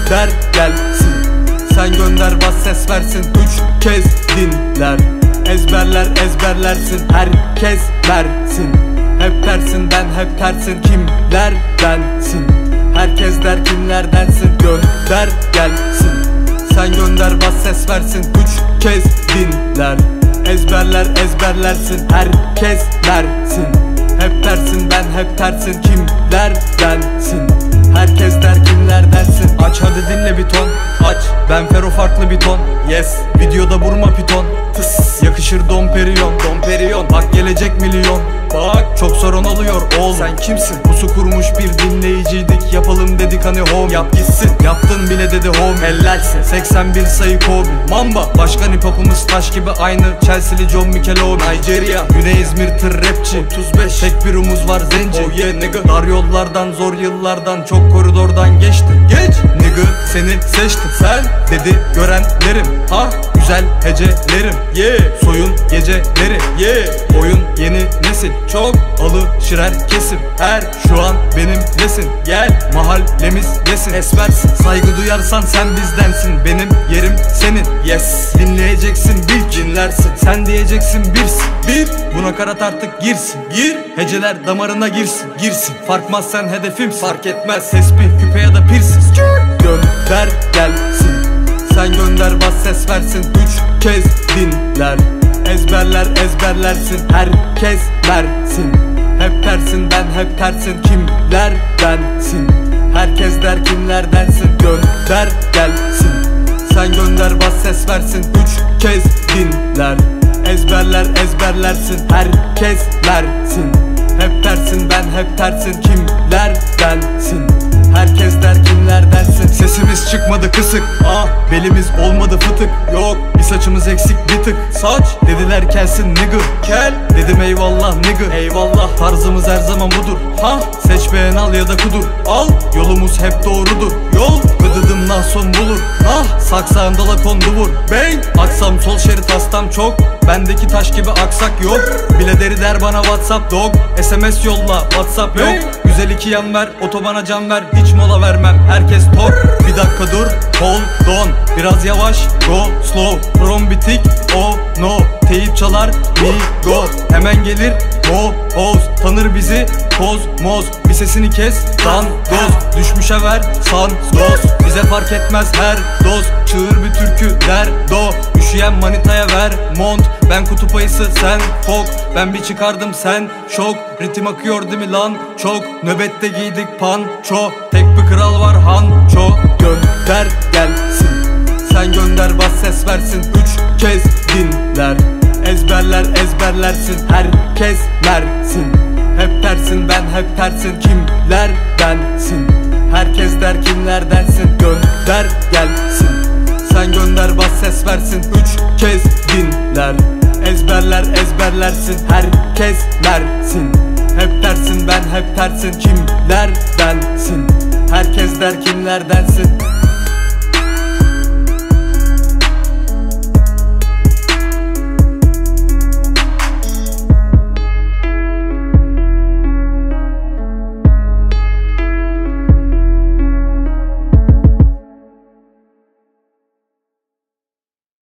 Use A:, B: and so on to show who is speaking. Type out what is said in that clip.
A: gönder gelsin. Sen gönder bas ses versin, 3 kez dinler. Ezberler ezberlersin, herkes versin. Hep tersinden hep tersin, kimlerdensin? Herkes der kimlerdensin, gönder gelsin. Sen gönder bas ses versin, 3 kez dinler. Ezberler ezberlersin, herkes versin. Hep tersinden hep tersin, kimlerdensin? Herkes der kimlerdensin. Aç hadi dinle bir ton, aç. Ben Fero farklı bir ton, yes. Videoda vurma piton, tıs. Yakışır Dom Perignon, bak gelecek milyon. Bak çok sorun oluyor oğlum. Sen kimsin? Pusu kurmuş bir dinleyiciydik. Yapalım dedik hani home. Yap gitsin, yaptın bile dedi home. Hellalsin, 81 sayı Kobe Mamba. Başkan hip hopumuz taş gibi aynı. Chelsea'li John Michelobi. Nigeria, Güney İzmir tır rapçi 35, tek bir umuz var zenci. Oh yeah nigga. Dar yollardan zor yıllardan çok koridordan geçtin. Geç nigga, seni seçtim. Sen dedi görenlerim, ha güzel hecelerim, yeah. Soyun geceleri, yeah. Oyun yeni nesil, çok alışır herkesim. Her şu an benimlesin, gel mahallemiz desin. Esmersin, saygı duyarsan sen bizdensin. Benim yerim senin, yes. Dinleyeceksin bil, dinlersin. Sen diyeceksin bir, buna karat artık girsin. Gir, heceler damarına girsin. Farkmaz sen hedefim, fark etmez. Tesbih, küpe ya da piercing. Gönder gelsin. Sen gönder bas ses versin, 3 kez dinler. Ezberler ezberlersin, herkes versin. Hep tersinden hep tersin, kimlerdensin? Herkes der kimlerdensin, gönder gelsin. Sen gönder bas ses versin, 3 kez dinler. Ezberler ezberlersin, herkes versin. Hep tersinden hep tersin, kimlerdensin? Herkes der kimlerdensin. Sesimiz çıkmadı kısık, belimiz olmadı fıtık. Yok bir saçımız eksik bir tık. Saç dediler kelsin nigga, kel dedim eyvallah nigga. Eyvallah tarzımız her zaman budur, ha seç beğen al ya da kudur. Al yolumuz hep doğrudur. Yol ödedim nah son bulur. Nah saksağın dala kondu vur. Bang aksam sol şerit hastam çok. Bendeki taş gibi aksak yok. Bile deri der bana WhatsApp dog. SMS yolla WhatsApp yok. Güzel iki yan ver, otobana can ver. Hiç mola vermem, herkes tok. Bir dakika dur, hold on. Biraz yavaş, go slow. From bitik, oh no. Teyip çalar, me go. Hemen gelir, mo hoz. Tanır bizi, kozmos. Bir sesini kes, dan doz. Düşmüşe ver, san doz. Bize fark etmez her doz. Çığır bir türkü der do. Üşüyen manitaya ver mont. Ben kutup ayısı sen fok. Ben bir çıkardım sen şok. Ritim akıyor değil mi lan çok. Nöbette giydik panço. Tek bir kral var hanço. Gönder gelsin. Sen gönder bas ses versin, 3 kez dinler. Ezberler ezberlersin, herkes versin. Hep tersin ben hep tersin, kimlerdensin? Herkes der kimlerdensin, gönder gelsin. Sen gönder bas ses versin, 3 kez dinler. Ezberler ezberlersin, herkes versin. Hep tersin ben hep tersin, kimlerdensin? Herkes der kimlerdensin?